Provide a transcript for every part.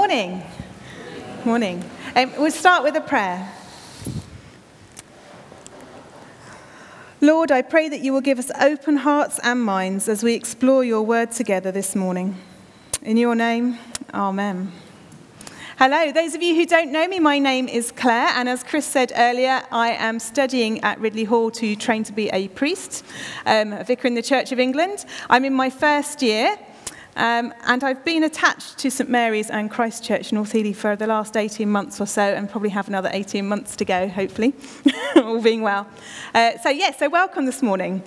Morning. Morning. We'll start with a prayer. Lord, I pray that you will give us open hearts and minds as we explore your word together this morning. In your name, amen. Hello, those of you who don't know me, my name is Claire, and as Chris said earlier, I am studying at Ridley Hall to train to be a priest, a vicar in the Church of England. I'm in my first year, and I've been attached to St Mary's and Christ Church North Ely for the last 18 months or so, and probably have another 18 months to go, hopefully, all being well. So welcome this morning.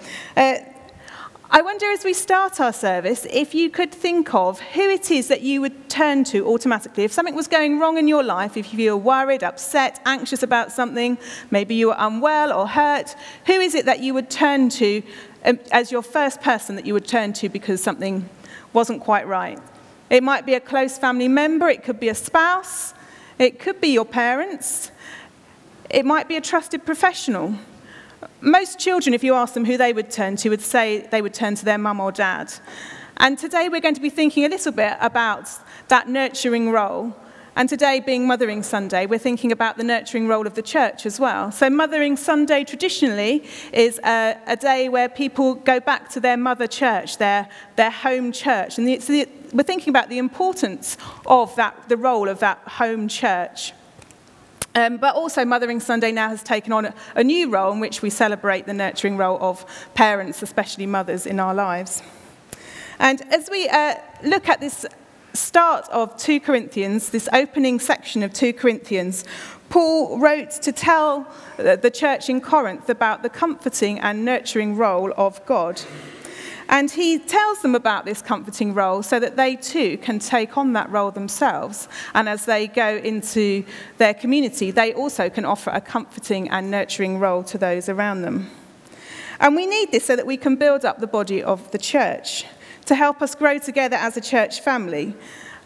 I wonder, as we start our service, if you could think of who it is that you would turn to automatically. If something was going wrong in your life, if you were worried, upset, anxious about something, maybe you were unwell or hurt, who is it that you would turn to as your first person that you would turn to because something wasn't quite right? It might be a close family member, it could be a spouse, it could be your parents, it might be a trusted professional. Most children, if you ask them who they would turn to, would say they would turn to their mum or dad. And today we're going to be thinking a little bit about that nurturing role. And today, being Mothering Sunday, we're thinking about the nurturing role of the church as well. So Mothering Sunday traditionally is a day where people go back to their mother church, their home church. And we're thinking about the importance of the role of that home church. But also Mothering Sunday now has taken on a new role in which we celebrate the nurturing role of parents, especially mothers, in our lives. And as we look at this start of 2 Corinthians, this opening section of 2 Corinthians, Paul wrote to tell the church in Corinth about the comforting and nurturing role of God. And he tells them about this comforting role so that they too can take on that role themselves. And as they go into their community, they also can offer a comforting and nurturing role to those around them. And we need this so that we can build up the body of the church, to help us grow together as a church family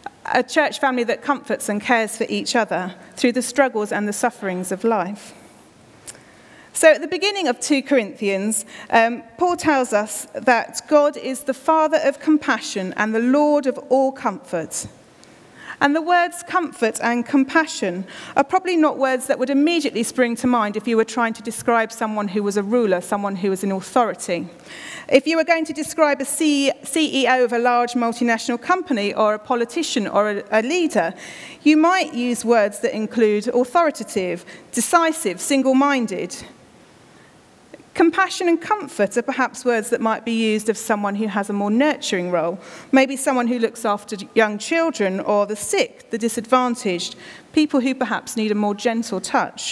that comforts and cares for each other through the struggles and the sufferings of life. So at the beginning of 2 Corinthians, Paul tells us that God is the Father of compassion and the Lord of all comfort. And the words comfort and compassion are probably not words that would immediately spring to mind if you were trying to describe someone who was a ruler, someone who was in authority. If you were going to describe a CEO of a large multinational company or a politician or a leader, you might use words that include authoritative, decisive, single-minded. Compassion and comfort are perhaps words that might be used of someone who has a more nurturing role, maybe someone who looks after young children or the sick, the disadvantaged, people who perhaps need a more gentle touch.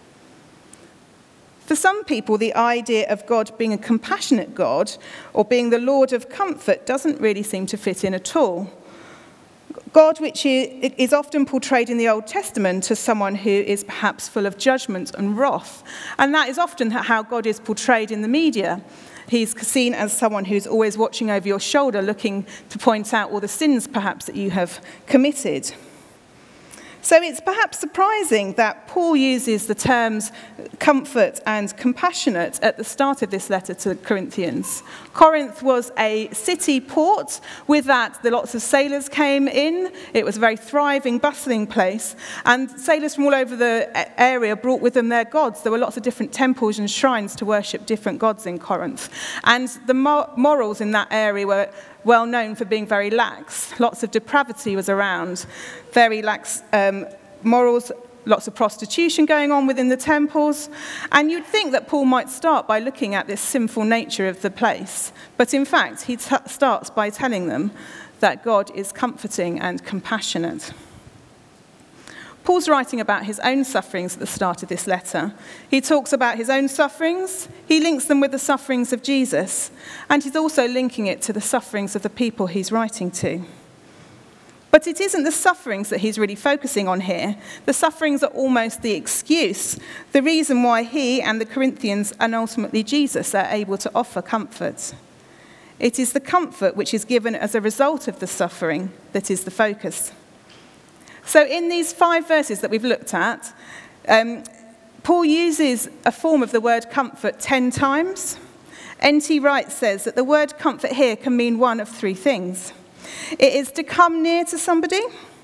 For some people, the idea of God being a compassionate God or being the Lord of comfort doesn't really seem to fit in at all. God, which is often portrayed in the Old Testament as someone who is perhaps full of judgment and wrath. And that is often how God is portrayed in the media. He's seen as someone who's always watching over your shoulder, looking to point out all the sins perhaps that you have committed. So it's perhaps surprising that Paul uses the terms comfort and compassionate at the start of this letter to the Corinthians. Corinth was a city port. With that, lots of sailors came in. It was a very thriving, bustling place. And sailors from all over the area brought with them their gods. There were lots of different temples and shrines to worship different gods in Corinth. And the morals in that area were well known for being very lax. Lots of depravity was around, very lax morals, lots of prostitution going on within the temples. And you'd think that Paul might start by looking at this sinful nature of the place. But in fact, he starts by telling them that God is comforting and compassionate. Paul's writing about his own sufferings at the start of this letter. He talks about his own sufferings, he links them with the sufferings of Jesus, and he's also linking it to the sufferings of the people he's writing to. But it isn't the sufferings that he's really focusing on here. The sufferings are almost the excuse, the reason why he and the Corinthians and ultimately Jesus are able to offer comfort. It is the comfort which is given as a result of the suffering that is the focus. So in these 5 verses that we've looked at, Paul uses a form of the word comfort 10 times. N.T. Wright says that the word comfort here can mean one of 3 things. It is to come near to somebody,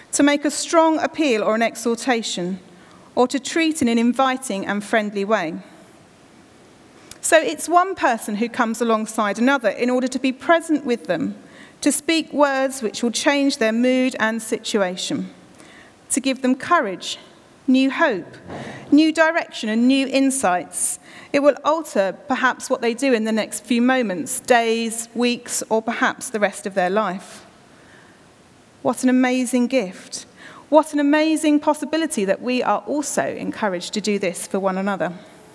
to make a strong appeal or an exhortation, or to treat in an inviting and friendly way. So it's one person who comes alongside another in order to be present with them, to speak words which will change their mood and situation, to give them courage, new hope, new direction and new insights. It will alter perhaps what they do in the next few moments, days, weeks, or perhaps the rest of their life. What an amazing gift. What an amazing possibility that we are also encouraged to do this for one another.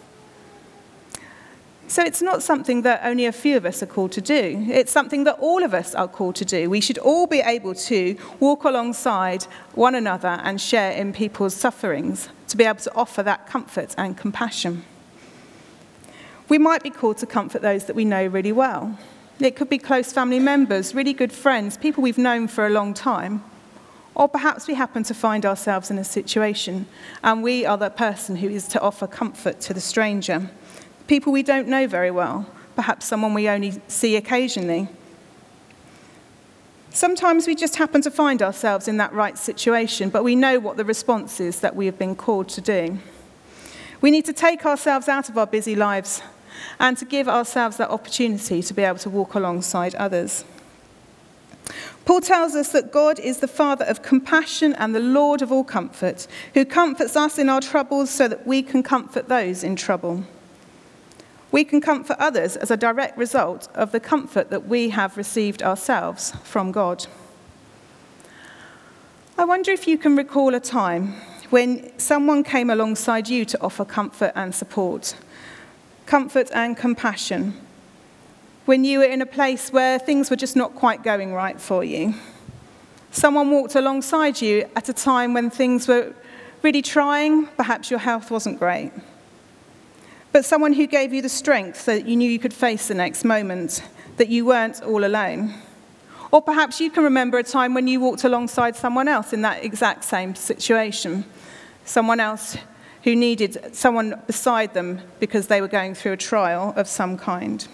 So it's not something that only a few of us are called to do. It's something that all of us are called to do. We should all be able to walk alongside one another and share in people's sufferings, to be able to offer that comfort and compassion. We might be called to comfort those that we know really well. It could be close family members, really good friends, people we've known for a long time. Or perhaps we happen to find ourselves in a situation and we are the person who is to offer comfort to the stranger. People we don't know very well, perhaps someone we only see occasionally. Sometimes we just happen to find ourselves in that right situation, but we know what the response is that we have been called to do. We need to take ourselves out of our busy lives and to give ourselves that opportunity to be able to walk alongside others. Paul tells us that God is the Father of compassion and the Lord of all comfort, who comforts us in our troubles so that we can comfort those in trouble. We can comfort others as a direct result of the comfort that we have received ourselves from God. I wonder if you can recall a time when someone came alongside you to offer comfort and support, comfort and compassion, when you were in a place where things were just not quite going right for you. Someone walked alongside you at a time when things were really trying, perhaps your health wasn't great. But someone who gave you the strength so that you knew you could face the next moment, that you weren't all alone. Or perhaps you can remember a time when you walked alongside someone else in that exact same situation, someone else who needed someone beside them because they were going through a trial of some kind.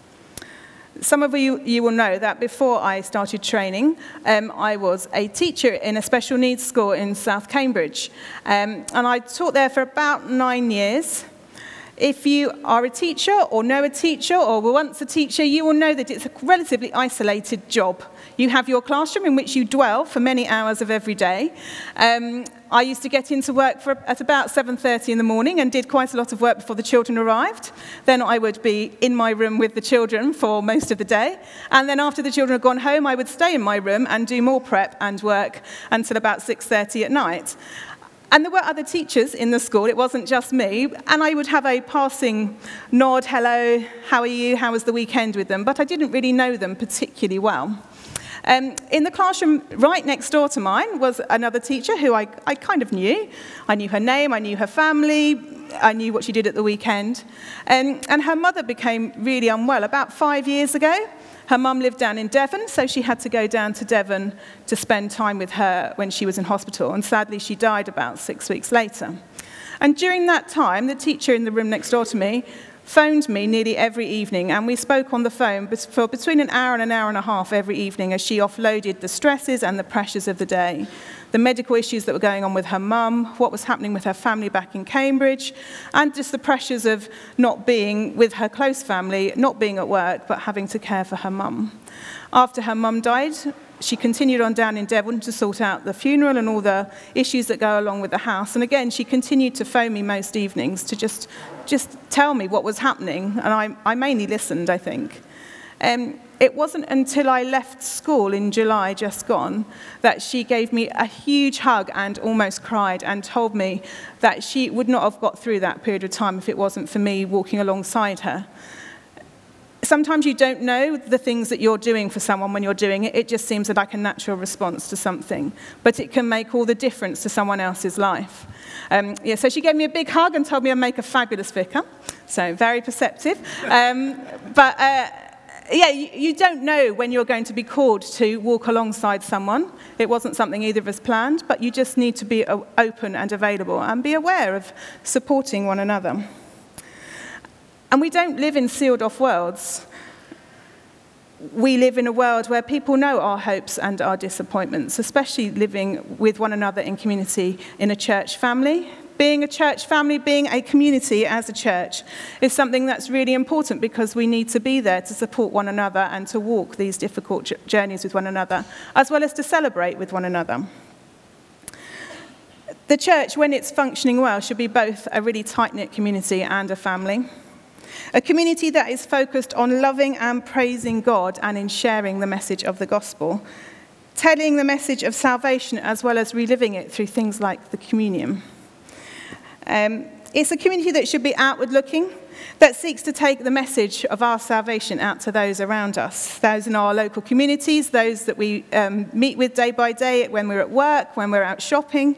Some of you will know that before I started training, I was a teacher in a special needs school in South Cambridge. And I taught there for about 9 years. If you are a teacher or know a teacher or were once a teacher, you will know that it's a relatively isolated job. You have your classroom in which you dwell for many hours of every day. I used to get into work at about 7:30 in the morning and did quite a lot of work before the children arrived. Then I would be in my room with the children for most of the day. And then after the children had gone home, I would stay in my room and do more prep and work until about 6:30 at night. And there were other teachers in the school, it wasn't just me, and I would have a passing nod, hello, how are you, how was the weekend with them, but I didn't really know them particularly well. In the classroom right next door to mine was another teacher who I kind of knew. I knew her name, I knew her family, I knew what she did at the weekend. And her mother became really unwell about 5 years ago. Her mum lived down in Devon, so she had to go down to Devon to spend time with her when she was in hospital. And sadly, she died about 6 weeks later. And during that time, the teacher in the room next door to me phoned me nearly every evening, and we spoke on the phone for between an hour and a half every evening as she offloaded the stresses and the pressures of the day, the medical issues that were going on with her mum, what was happening with her family back in Cambridge, and just the pressures of not being with her close family, not being at work, but having to care for her mum. After her mum died, she continued on down in Devon to sort out the funeral and all the issues that go along with the house. And again, she continued to phone me most evenings to just tell me what was happening. And I mainly listened, I think. It wasn't until I left school in July, just gone, that she gave me a huge hug and almost cried and told me that she would not have got through that period of time if it wasn't for me walking alongside her. Sometimes you don't know the things that you're doing for someone when you're doing it. It just seems like a natural response to something. But it can make all the difference to someone else's life. So she gave me a big hug and told me I'd make a fabulous vicar. So very perceptive. You don't know when you're going to be called to walk alongside someone. It wasn't something either of us planned, but you just need to be open and available and be aware of supporting one another. And we don't live in sealed-off worlds. we live in a world where people know our hopes and our disappointments, especially living with one another in community in a church family. Being a church family, being a community as a church is something that's really important because we need to be there to support one another and to walk these difficult journeys with one another, as well as to celebrate with one another. The church, when it's functioning well, should be both a really tight-knit community and a family. A community that is focused on loving and praising God and in sharing the message of the gospel, telling the message of salvation as well as reliving it through things like the communion. It's a community that should be outward-looking, that seeks to take the message of our salvation out to those around us, those in our local communities, those that we meet with day by day when we're at work, when we're out shopping.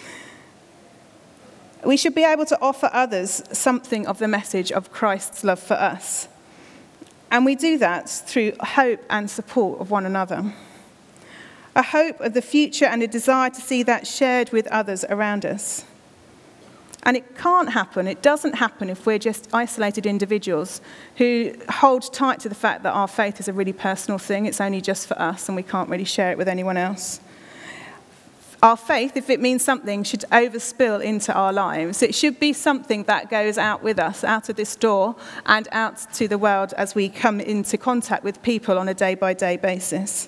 We should be able to offer others something of the message of Christ's love for us. And we do that through hope and support of one another. A hope of the future and a desire to see that shared with others around us. And it can't happen, it doesn't happen if we're just isolated individuals who hold tight to the fact that our faith is a really personal thing. It's only just for us and we can't really share it with anyone else. Our faith, if it means something, should overspill into our lives. It should be something that goes out with us, out of this door, and out to the world as we come into contact with people on a day-by-day basis.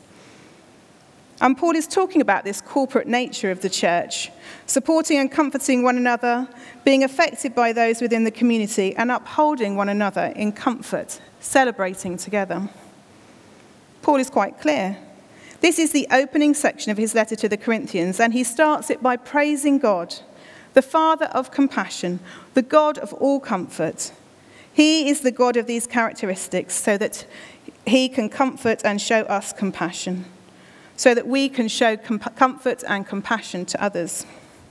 And Paul is talking about this corporate nature of the church, supporting and comforting one another, being affected by those within the community, and upholding one another in comfort, celebrating together. Paul is quite clear. This is the opening section of his letter to the Corinthians, and he starts it by praising God, the Father of compassion, the God of all comfort. He is the God of these characteristics so that he can comfort and show us compassion, so that we can show comfort and compassion to others.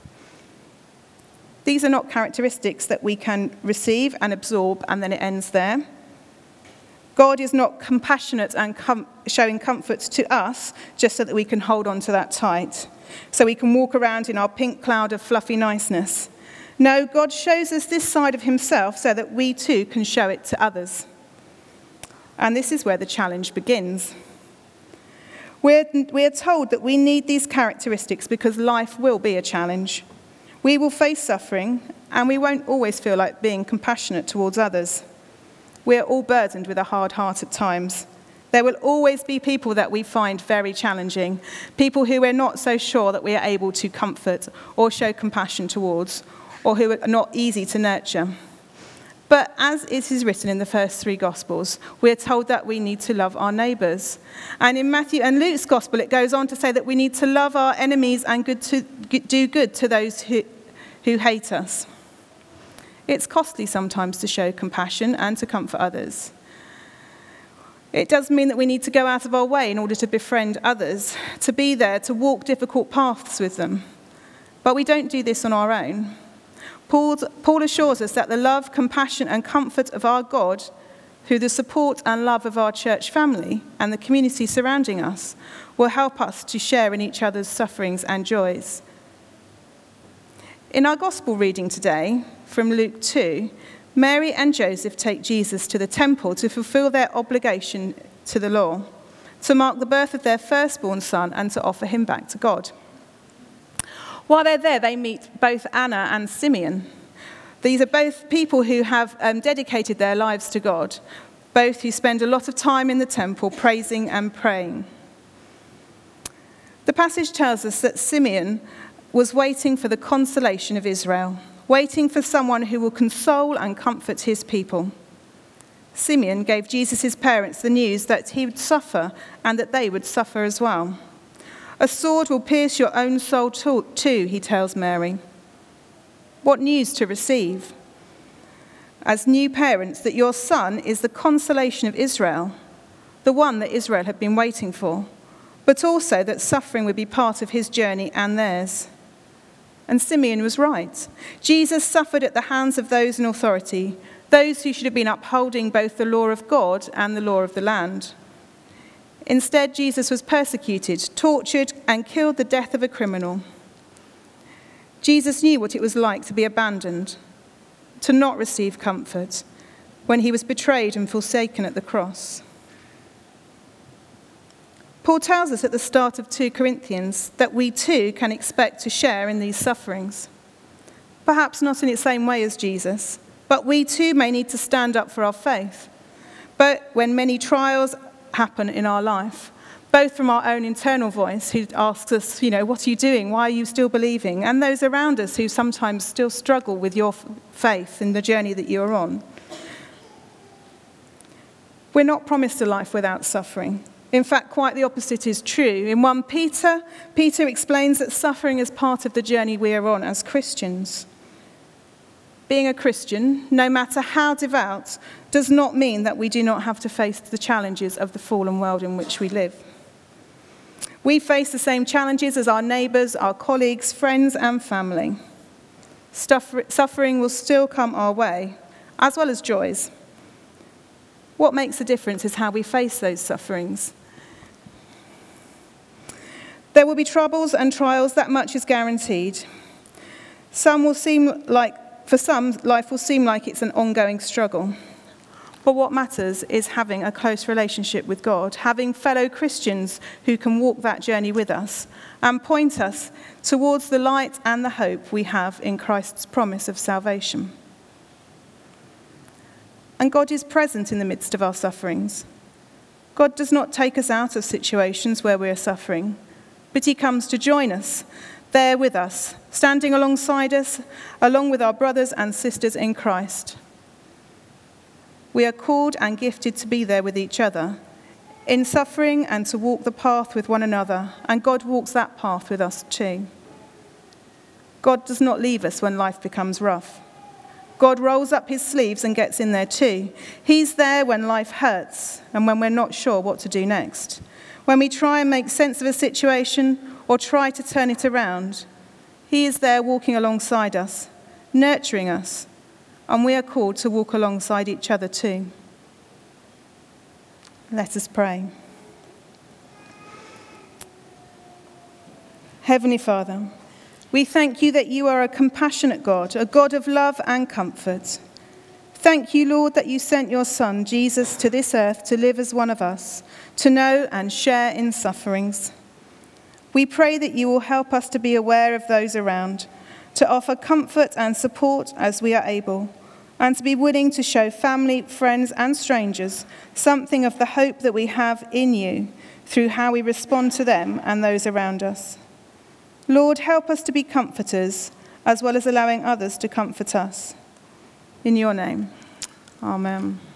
These are not characteristics that we can receive and absorb and then it ends there. God is not compassionate and showing comfort to us just so that we can hold on to that tight, so we can walk around in our pink cloud of fluffy niceness. No, God shows us this side of himself so that we too can show it to others. And this is where the challenge begins. We're told that we need these characteristics because life will be a challenge. We will face suffering, and we won't always feel like being compassionate towards others. We're all burdened with a hard heart at times. There will always be people that we find very challenging, people who we're not so sure that we are able to comfort or show compassion towards, or who are not easy to nurture. But as it is written in the first three Gospels, we're told that we need to love our neighbours. And in Matthew and Luke's Gospel, it goes on to say that we need to love our enemies and do good to those who hate us. It's costly sometimes to show compassion and to comfort others. It does mean that we need to go out of our way in order to befriend others, to be there, to walk difficult paths with them. But we don't do this on our own. Paul assures us that the love, compassion, and comfort of our God, through the support and love of our church family and the community surrounding us, will help us to share in each other's sufferings and joys. In our gospel reading today, from Luke 2, Mary and Joseph take Jesus to the temple to fulfill their obligation to the law, to mark the birth of their firstborn son and to offer him back to God. While they're there, they meet both Anna and Simeon. These are both people who have dedicated their lives to God, both who spend a lot of time in the temple praising and praying. The passage tells us that Simeon was waiting for the consolation of Israel, waiting for someone who will console and comfort his people. Simeon gave Jesus' parents the news that he would suffer and that they would suffer as well. A sword will pierce your own soul too, he tells Mary. What news to receive? As new parents, that your son is the consolation of Israel, the one that Israel had been waiting for, but also that suffering would be part of his journey and theirs. And Simeon was right. Jesus suffered at the hands of those in authority, those who should have been upholding both the law of God and the law of the land. Instead, Jesus was persecuted, tortured, and killed the death of a criminal. Jesus knew what it was like to be abandoned, to not receive comfort, when he was betrayed and forsaken at the cross. Paul tells us at the start of 2 Corinthians that we too can expect to share in these sufferings. Perhaps not in the same way as Jesus, but we too may need to stand up for our faith. But when many trials happen in our life, both from our own internal voice who asks us, what are you doing? Why are you still believing? And those around us who sometimes still struggle with your faith in the journey that you're on. We're not promised a life without suffering. In fact, quite the opposite is true. In 1 Peter, Peter explains that suffering is part of the journey we are on as Christians. Being a Christian, no matter how devout, does not mean that we do not have to face the challenges of the fallen world in which we live. We face the same challenges as our neighbours, our colleagues, friends and family. Suffering will still come our way, as well as joys. What makes a difference is how we face those sufferings. There will be troubles and trials, that much is guaranteed. For some, life will seem like it's an ongoing struggle. But what matters is having a close relationship with God, having fellow Christians who can walk that journey with us and point us towards the light and the hope we have in Christ's promise of salvation. And God is present in the midst of our sufferings. God does not take us out of situations where we are suffering, but he comes to join us there with us, standing alongside us, along with our brothers and sisters in Christ. We are called and gifted to be there with each other, in suffering and to walk the path with one another, and God walks that path with us too. God does not leave us when life becomes rough. God rolls up his sleeves and gets in there too. He's there when life hurts and when we're not sure what to do next. When we try and make sense of a situation or try to turn it around, he is there walking alongside us, nurturing us, and we are called to walk alongside each other too. Let us pray. Heavenly Father, we thank you that you are a compassionate God, a God of love and comfort. Thank you, Lord, that you sent your Son, Jesus, to this earth to live as one of us, to know and share in sufferings. We pray that you will help us to be aware of those around, to offer comfort and support as we are able, and to be willing to show family, friends, and strangers something of the hope that we have in you through how we respond to them and those around us. Lord, help us to be comforters as well as allowing others to comfort us. In your name, amen.